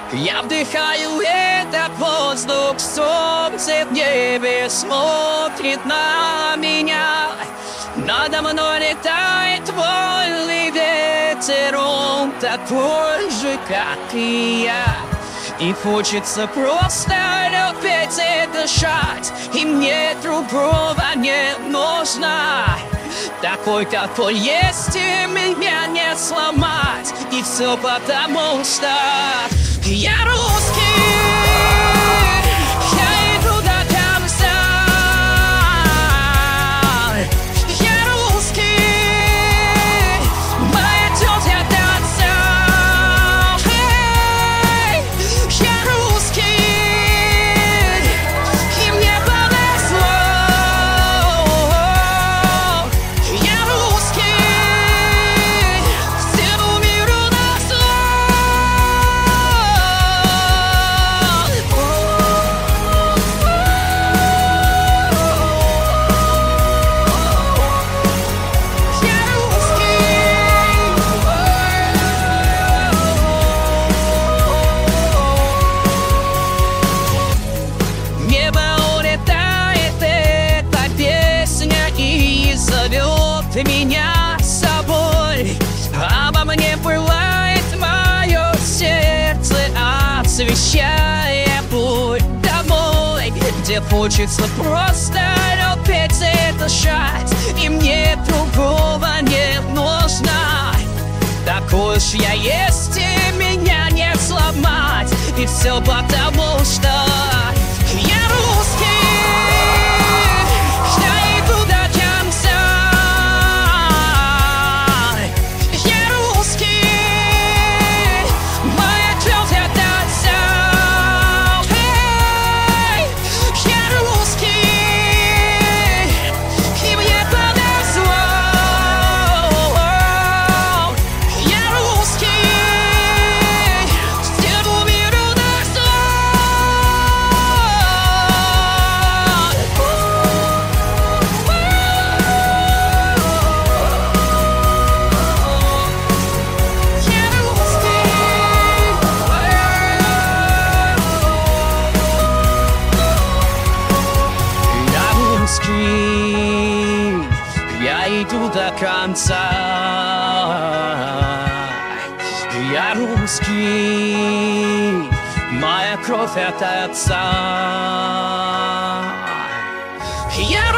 Я вдыхаю этот воздух, солнце в небе смотрит на меня. Надо мной летает вольный ветер, он такой же, как и я. И хочется просто любить и дышать, и мне другого не нужно. Такой, какой есть, и меня не сломать. И все потому, что я русский. Я иду до конца. Я русский. Моя тетя до отца. Я русский. И мне повезло. Я русский. Всему миру назло. Я русский. Небо улетает, эта песня и зовет меня с собой. Обо мне пылает мое сердце, освещая путь домой, где хочется просто любить и дышать, и мне другого не нужно. Такой уж я есть, и меня не сломать. И все потому, что я русский. Я иду до конца. Я русский. Моя тетя до отца. Я русский. И мне повезло. Я русский. Всему миру назло. Я русский. Я иду до конца. Я русский. Моя кровь от отца. Я